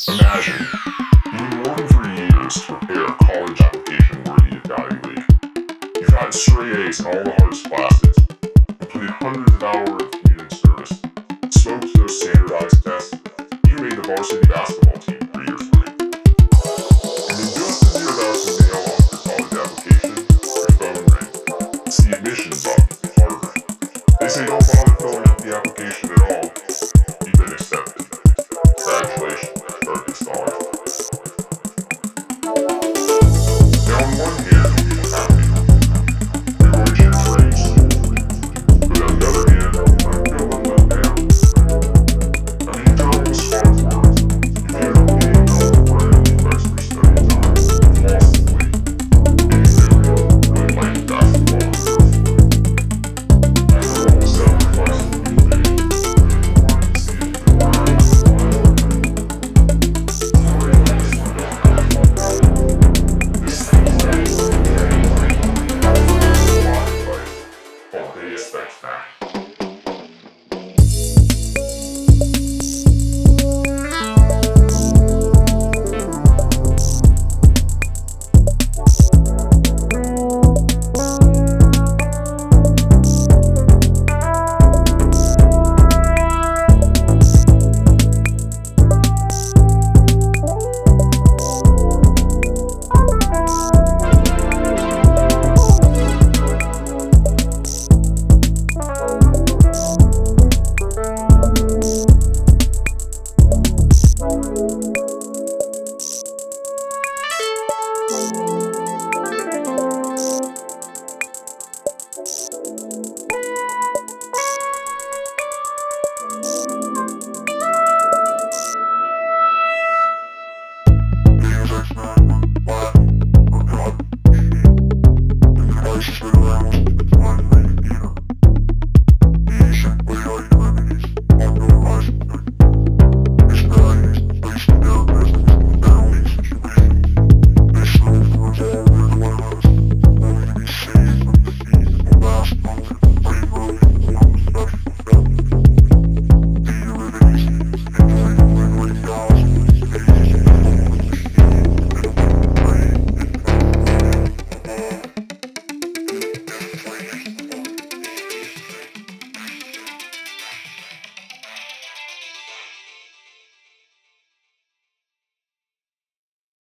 Imagine you've been working for years to prepare a college application worthy of evaluate. You've had straight A's in all the hardest classes, completed hundreds of hours of community service, smoked those standardized tests, even made the varsity basketball team 3 years running. And then just as you're about to mail off your college application, your phone rings. It's the admissions office at Harvard. They say don't bother filling out the application at all. You've been accepted. Congratulations, perfect scholar. Now, on one hand, you're happy. You're going to your trade school. But on the other hand, you're feeling let down. I mean, you've done all this hard work. You've ended up paying all the rent and extra study time. You've lost the weight. And you really like basketball on the floor. After all the sacrifices you've made, you wanted to see if you could learn how to fly. All day expect that.